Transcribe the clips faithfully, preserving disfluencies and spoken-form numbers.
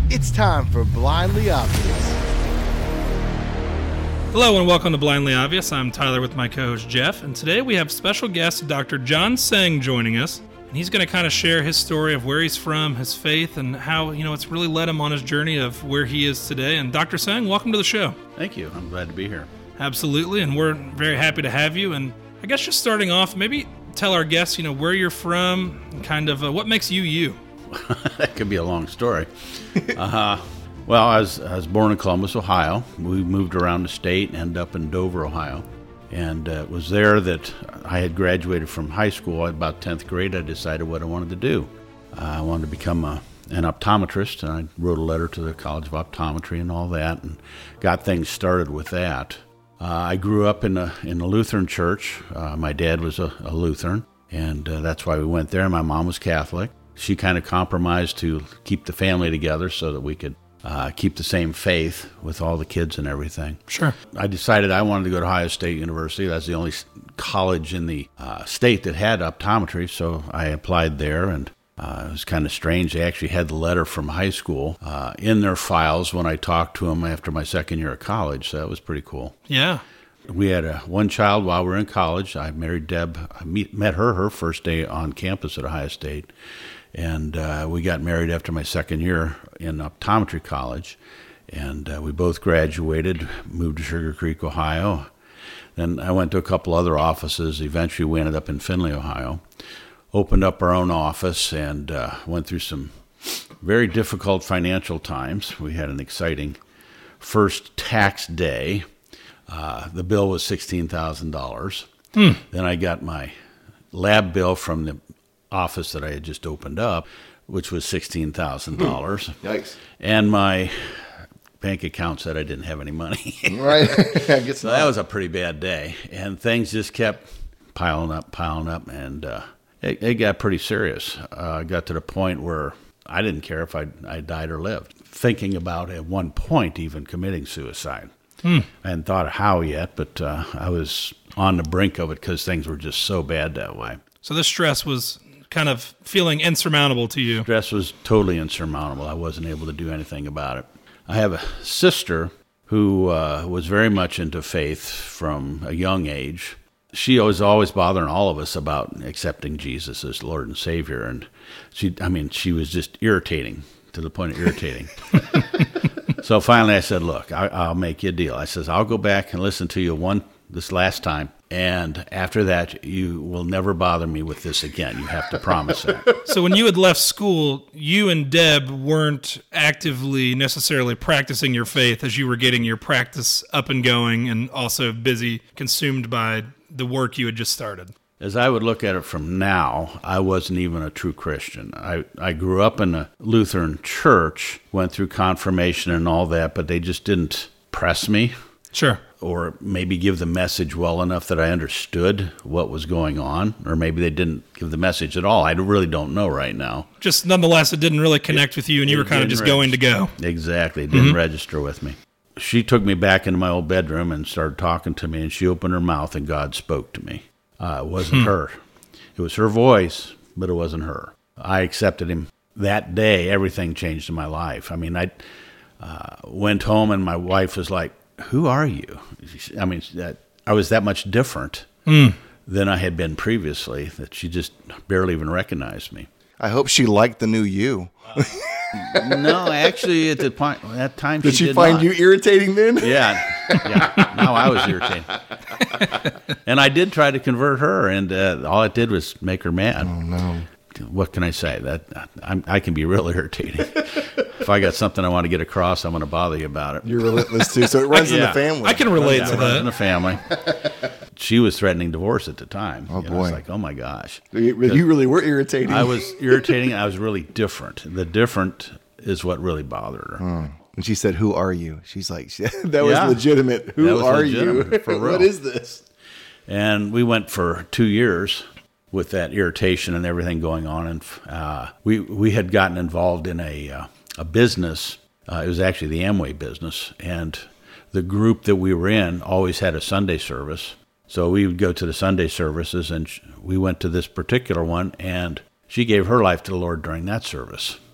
It's time for Blindly Obvious. Hello and welcome to Blindly Obvious. I'm Tyler with my co-host Jeff, and today we have special guest Doctor John Seng joining us. And he's going to kind of share his story of where he's from, his faith, and how, you know, it's really led him on his journey of where he is today. And Doctor Seng, welcome to the show. Thank you. I'm glad to be here. Absolutely, and we're very happy to have you. And I guess just starting off, maybe tell our guests, you know, where you're from, and kind of uh, what makes you you. That could be a long story. uh, well, I was, I was born in Columbus, Ohio. We moved around the state and ended up in Dover, Ohio. And uh, it was there that I had graduated from high school. At about tenth grade, I decided what I wanted to do. Uh, I wanted to become a, an optometrist, and I wrote a letter to the College of Optometry and all that, and got things started with that. Uh, I grew up in a, in a Lutheran church. Uh, my dad was a, a Lutheran, and uh, that's why we went there. My mom was Catholic. She kind of compromised to keep the family together so that we could uh, keep the same faith with all the kids and everything. Sure. I decided I wanted to go to Ohio State University. That's the only college in the uh, state that had optometry, so I applied there, and uh, it was kind of strange. They actually had the letter from high school uh, in their files when I talked to them after my second year of college, so that was pretty cool. Yeah. We had a, one child while we were in college. I married Deb. I meet, met her her first day on campus at Ohio State. And uh, we got married after my second year in optometry college. And uh, we both graduated, moved to Sugar Creek, Ohio. Then I went to a couple other offices. Eventually we ended up in Findlay, Ohio. Opened up our own office and uh, went through some very difficult financial times. We had an exciting first tax day. Uh, the bill was sixteen thousand dollars. Hmm. Then I got my lab bill from the office that I had just opened up, which was sixteen thousand dollars. Yikes. And my bank account said I didn't have any money. Right. I guess So that was a pretty bad day. And things just kept piling up, piling up, and uh, it, it got pretty serious. Uh, it got to the point where I didn't care if I, I died or lived. Thinking about, at one point, even committing suicide. Hmm. I hadn't thought of how yet, but uh, I was on the brink of it because things were just so bad that way. So this stress was kind of feeling insurmountable to you. Stress was totally insurmountable. I wasn't able to do anything about it. I have a sister who uh, was very much into faith from a young age. She was always bothering all of us about accepting Jesus as Lord and Savior. And she, I mean, she was just irritating, to the point of irritating. So finally I said, look, I, I'll make you a deal. I says, I'll go back and listen to you one this last time. And after that, you will never bother me with this again. You have to promise that. So when you had left school, you and Deb weren't actively necessarily practicing your faith as you were getting your practice up and going and also busy, consumed by the work you had just started. As I would look at it from now, I wasn't even a true Christian. I, I grew up in a Lutheran church, went through confirmation and all that, but they just didn't press me. Sure. Or maybe give the message well enough that I understood what was going on, or maybe they didn't give the message at all. I really don't know right now. Just nonetheless, it didn't really connect it, with you, and you were kind of just register. going to go. Exactly. It didn't Mm-hmm. register with me. She took me back into my old bedroom and started talking to me, and she opened her mouth, and God spoke to me. Uh, it wasn't hmm. her. It was her voice, but it wasn't her. I accepted him that day. Everything changed in my life. I mean, I uh, went home, and my wife was like, who are you? I mean, that I was that much different mm. than I had been previously that she just barely even recognized me. I hope she liked the new you. No, actually, at the point, at that time, did she, she did find not. you irritating then? Yeah, yeah. No, I was irritating, and I did try to convert her, and uh, all it did was make her mad. Oh no! What can I say? That I'm, I can be real irritating. If I got something I want to get across, I'm going to bother you about it. You're relentless too, so it runs yeah. in the family. I can relate yeah, to it runs that. in the family. She was threatening divorce at the time. Oh you boy! know, I was like, oh my gosh. You, you really were irritating. I was irritating. I was really different. The different is what really bothered her. Hmm. And she said, "Who are you?" She's like, "That was yeah. legitimate. Who was are legitimate, you? For real. What is this?" And we went for two years with that irritation and everything going on, and uh, we we had gotten involved in a uh, a business. Uh, it was actually the Amway business, and the group that we were in always had a Sunday service. So we would go to the Sunday services, and we went to this particular one, and she gave her life to the Lord during that service.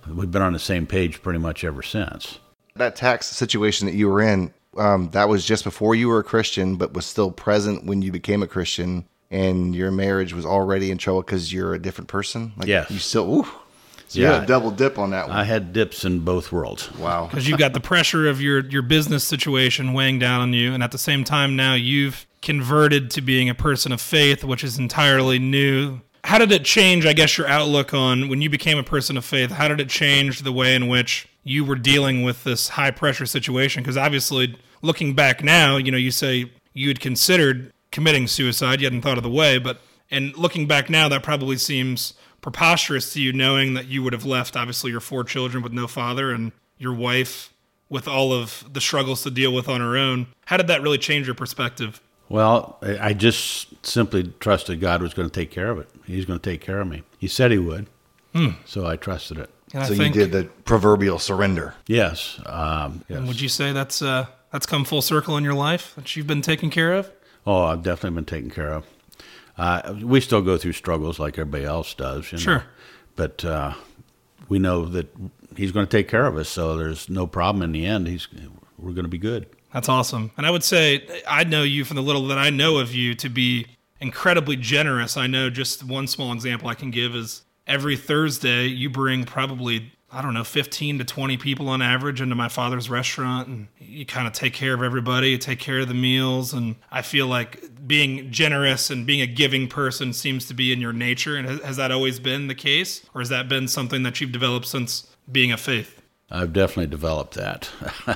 We've been on the same page pretty much ever since. That tax situation that you were in, um, that was just before you were a Christian, but was still present when you became a Christian, and your marriage was already in trouble because you're a different person? Like, Yes. You still, ooh. So Yeah. you had a double dip on that one. I had dips in both worlds. Wow. Because you've got the pressure of your, your business situation weighing down on you, and at the same time now you've converted to being a person of faith, which is entirely new. How did it change, I guess, your outlook on when you became a person of faith? How did it change the way in which you were dealing with this high-pressure situation? Because obviously, looking back now, you know, you say you had considered committing suicide, you hadn't thought of the way, but and looking back now, that probably seems preposterous to you, knowing that you would have left, obviously, your four children with no father and your wife with all of the struggles to deal with on her own. How did that really change your perspective? Well, I I just simply trusted God was going to take care of it. He's going to take care of me. He said he would, Hmm. so I trusted it. And I So think, you did the proverbial surrender. Yes. Um, yes. and would you say that's uh, that's come full circle in your life, that you've been taken care of? Oh, I've definitely been taken care of. Uh, we still go through struggles like everybody else does. You know? Sure. But uh, we know that he's going to take care of us, so there's no problem in the end. He's We're going to be good. That's awesome. And I would say I know you, from the little that I know of you, to be incredibly generous. I know just one small example I can give is every Thursday you bring probably, I don't know, fifteen to twenty people on average into my father's restaurant, and you kind of take care of everybody, you take care of the meals, and I feel like being generous and being a giving person seems to be in your nature. And has, has that always been the case, or has that been something that you've developed since being a faith? I've definitely developed that. uh,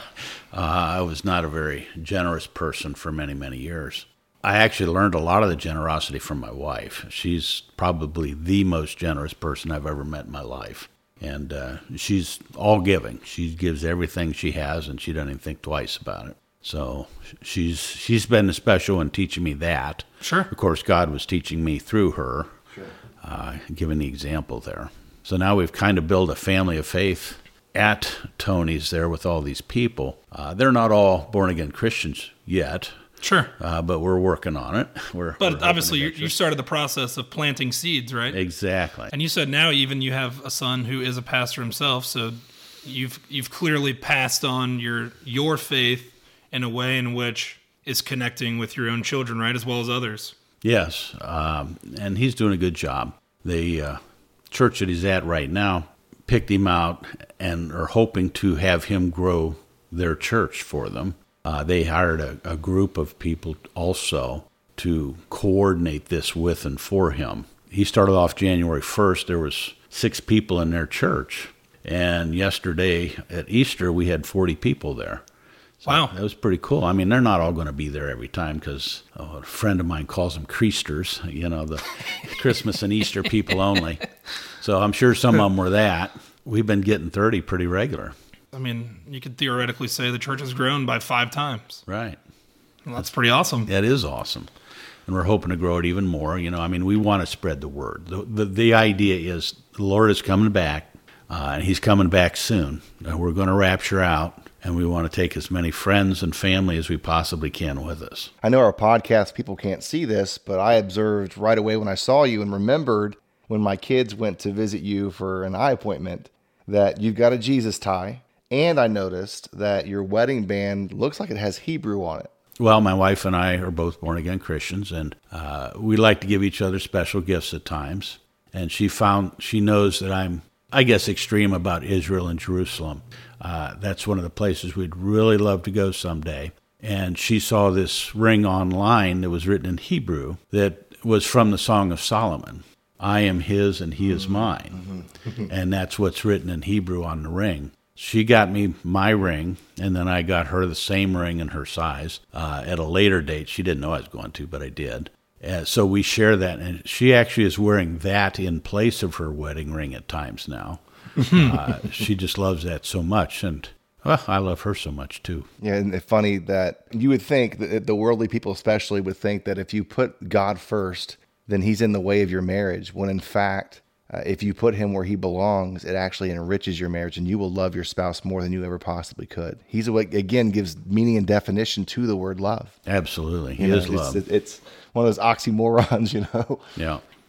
I was not a very generous person for many, many years. I actually learned a lot of the generosity from my wife. She's probably the most generous person I've ever met in my life. And uh, she's all giving. She gives everything she has, and she doesn't even think twice about it. So she's she's been special in teaching me that. Sure. Of course, God was teaching me through her, Sure. uh, giving the example there. So now we've kind of built a family of faith at Tony's there with all these people. Uh, they're not all born-again Christians yet. Sure. Uh, but we're working on it. We're, But we're obviously you, hoping to you get started the process of planting seeds, right? you. Exactly. And you said now even you have a son who is a pastor himself, so you've you've clearly passed on your your faith in a way in which is connecting with your own children, right, as well as others. Yes, um, and he's doing a good job. The uh, church that he's at right now picked him out and are hoping to have him grow their church for them. Uh, they hired a, a group of people also to coordinate this with and for him. He started off January first. There was six people in their church. And yesterday at Easter, we had forty people there. So Wow. that was pretty cool. I mean, they're not all going to be there every time because oh, a friend of mine calls them Creasters, you know, the Christmas and Easter people only. So I'm sure some of them were that. We've been getting thirty pretty regular. I mean, you could theoretically say the church has grown by five times. Right. Well, that's pretty awesome. That is awesome. And we're hoping to grow it even more. You know, I mean, we want to spread the word. The, the, the idea is the Lord is coming back, uh, and he's coming back soon. And we're going to rapture out, and we want to take as many friends and family as we possibly can with us. I know our podcast people can't see this, but I observed right away when I saw you and remembered when my kids went to visit you for an eye appointment that you've got a Jesus tie. And I noticed that your wedding band looks like it has Hebrew on it. Well, my wife and I are both born-again Christians, and uh, we like to give each other special gifts at times. And she found, she knows that I'm, I guess, extreme about Israel and Jerusalem. Uh, that's one of the places we'd really love to go someday. And she saw this ring online that was written in Hebrew that was from the Song of Solomon. I am his and he is mine. Mm-hmm. And that's what's written in Hebrew on the ring. She got me my ring, and then I got her the same ring in her size uh, at a later date. She didn't know I was going to, but I did. Uh, so we share that, and she actually is wearing that in place of her wedding ring at times now. uh, she just loves that so much, and well, I love her so much too. Yeah, and it's funny that you would think that the worldly people especially would think that if you put God first, then he's in the way of your marriage, when in fact, Uh, if you put him where he belongs, it actually enriches your marriage, and you will love your spouse more than you ever possibly could. He's what, again, gives meaning and definition to the word love. Absolutely. He You know, is it's, love. It's one of those oxymorons, you know? Yeah.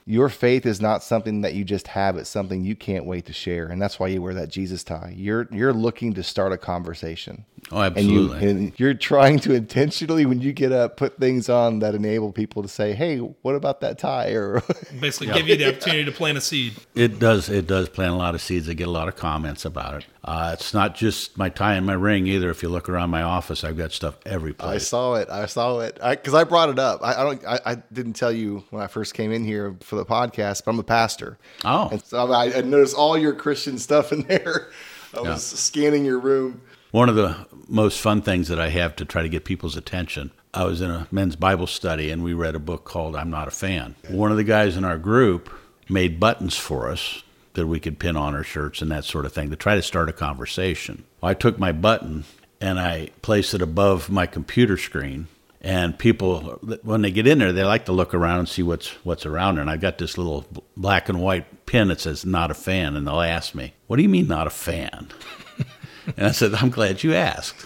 your faith is not something that you just have. It's something you can't wait to share. And that's why you wear that Jesus tie. You're you're looking to start a conversation. Oh, absolutely. And, you, and you're trying to intentionally, when you get up, put things on that enable people to say, hey, what about that tie? Or basically give you the opportunity to plant a seed. It does. It does plant a lot of seeds. I get a lot of comments about it. Uh, it's not just my tie and my ring either. If you look around my office, I've got stuff every place. I saw it. I saw it. Because I, I brought it up. I, I don't. I, I didn't tell you when I first came in here for the podcast, but I'm a pastor. Oh. And so I, I noticed all your Christian stuff in there. I was Yeah. scanning your room. One of the most fun things that I have to try to get people's attention, I was in a men's Bible study and we read a book called I'm Not a Fan. One of the guys in our group made buttons for us that we could pin on our shirts and that sort of thing to try to start a conversation. I took my button and I placed it above my computer screen, and people, when they get in there, they like to look around and see what's what's around there. And I've got this little black and white pin that says not a fan, and they'll ask me, what do you mean not a fan? And I said, I'm glad you asked.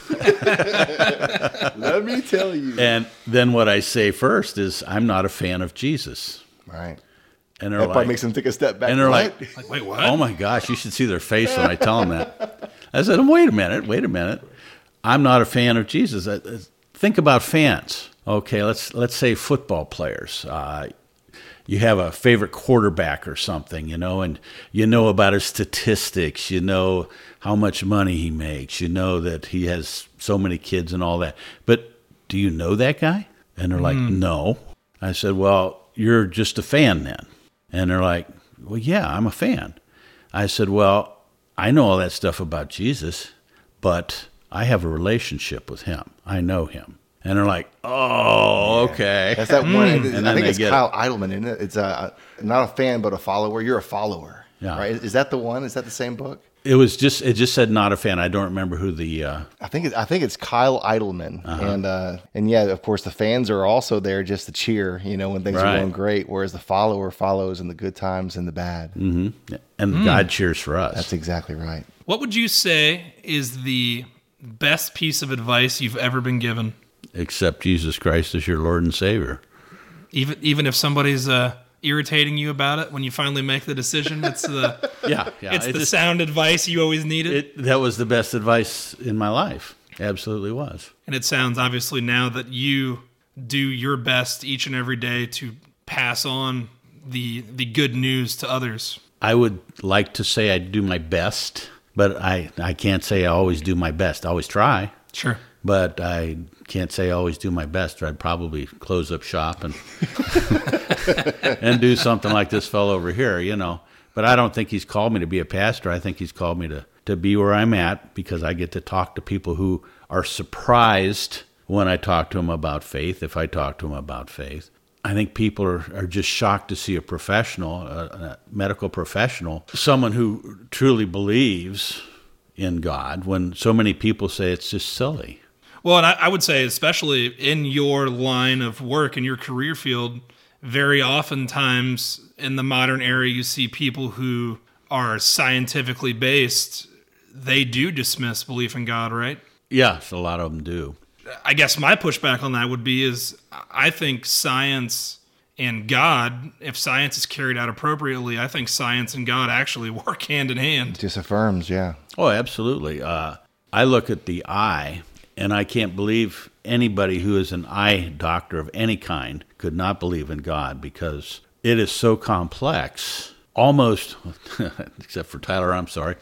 Let me tell you. And then what I say first is, I'm not a fan of Jesus. Right. And they're That like, probably makes them take a step back. and they're What? like, Like, wait, what? oh my gosh, you should see their face when I tell them that. I said, wait a minute, wait a minute. I'm not a fan of Jesus. I- I- Think about fans. Okay, let's let's say football players. Uh, you have a favorite quarterback or something, you know, and you know about his statistics. You know how much money he makes. You know that he has so many kids and all that. But do you know that guy? And they're like, no. I said, well, you're just a fan then. And they're like, well, yeah, I'm a fan. I said, well, I know all that stuff about Jesus, but I have a relationship with him. I know him. And they're like, oh, okay. That's that one. And I then think they it's get Kyle Idleman, isn't it? It's a, not a fan, but a follower. You're a follower. Yeah. Right? Is that the one? Is that the same book? It was just, it just said not a fan. I don't remember who the, uh, I think it, I think it's Kyle Idleman, Uh-huh. and uh, and yeah, of course, the fans are also there just to cheer, you know, when things Right. are going great. Whereas the follower follows in the good times and the bad. and God cheers for us. That's exactly right. What would you say is the best piece of advice you've ever been given? Accept Jesus Christ as your Lord and Savior. Even even if somebody's uh, irritating you about it, when you finally make the decision, it's the Yeah, yeah. it's it the just- sound advice you always needed. it, that was the best advice in my life. Absolutely was. And it sounds obviously now that you do your best each and every day to pass on the the good news to others. I would like to say I do my best, but I, I can't say I always do my best. I always try, Sure. but I can't say I always do my best, or I'd probably close up shop and and do something like this fellow over here, you know. But I don't think he's called me to be a pastor. I think he's called me to, to be where I'm at, because I get to talk to people who are surprised when I talk to them about faith, if I talk to them about faith. I think people are, are just shocked to see a professional, a, a medical professional, someone who truly believes in God, when so many people say it's just silly. Well, and I, I would say, especially in your line of work, in your career field, very oftentimes in the modern era, you see people who are scientifically based. They do dismiss belief in God, right? Yes, a lot of them do. I guess my pushback on that would be is I think science and God, if science is carried out appropriately, I think science and God actually work hand in hand. Just affirms, yeah. Oh, absolutely. Uh, I look at the eye, and I can't believe anybody who is an eye doctor of any kind could not believe in God, because it is so complex. Almost, except for Tyler, I'm sorry.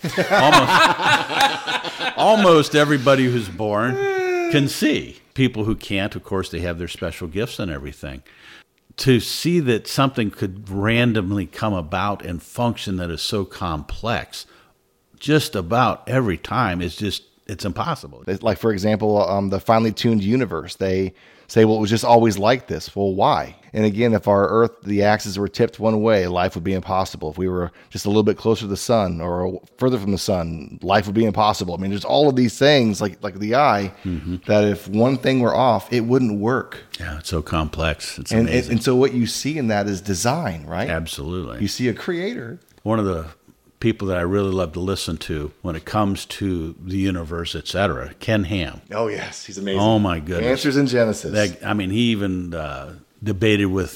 Almost, almost everybody who's born can see. People who can't, of course, they have their special gifts and everything. To see that something could randomly come about and function that is so complex, just about every time, is just, it's impossible. Like, for example, um, the finely tuned universe, they say, well, it was just always like this. Well, why? And again, if our Earth, the axes were tipped one way, life would be impossible. If we were just a little bit closer to the sun or further from the sun, life would be impossible. I mean, there's all of these things, like like the eye, mm-hmm. that if one thing were off, it wouldn't work. Yeah, it's so complex. It's and, amazing. And, and so what you see in that is design, right? Absolutely. You see a creator. One of the people that I really love to listen to when it comes to the universe, et cetera, Ken Ham. Oh, yes. He's amazing. Oh, my goodness. Answers in Genesis. That, I mean, he even uh, debated with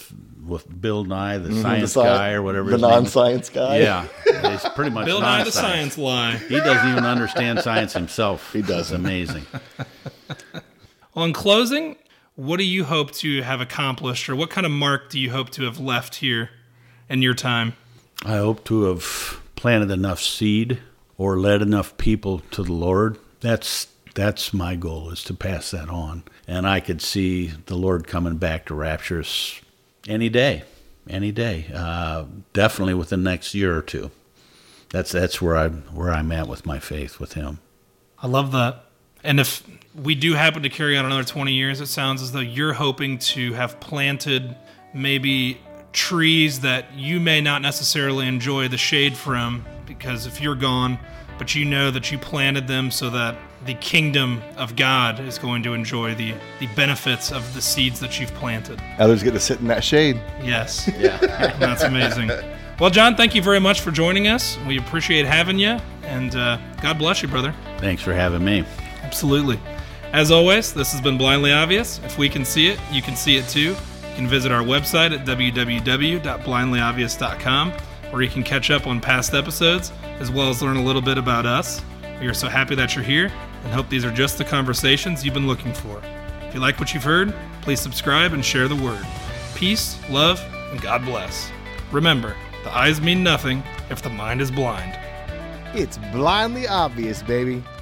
with Bill Nye, the Mhm, science the sci- guy or whatever. The his name is. non-science guy. Yeah, he's pretty much Bill Nye the non-science. science lie. He doesn't even understand science himself. He doesn't. It's amazing. Well, in closing, what do you hope to have accomplished, or what kind of mark do you hope to have left here in your time? I hope to have planted enough seed or led enough people to the Lord. That's that's my goal, is to pass that on. And I could see the Lord coming back to rapture us any day, any day. Uh, definitely within the next year or two. That's that's where I where I'm at with my faith with Him. I love that. And if we do happen to carry on another twenty years, it sounds as though you're hoping to have planted maybe trees that you may not necessarily enjoy the shade from, because if you're gone, but you know that you planted them so that the kingdom of God is going to enjoy the, the benefits of the seeds that you've planted. Others get to sit in that shade. Yes. Yeah. That's amazing. Well, John, thank you very much for joining us. We appreciate having you, and uh, God bless you, brother. Thanks for having me. Absolutely. As always, this has been Blindly Obvious. If we can see it, you can see it too. You can visit our website at w w w dot blindly obvious dot com, where you can catch up on past episodes, as well as learn a little bit about us. We are so happy that you're here, and hope these are just the conversations you've been looking for. If you like what you've heard, please subscribe and share the word. Peace, love, and God bless. Remember, the eyes mean nothing if the mind is blind. It's Blindly Obvious, baby.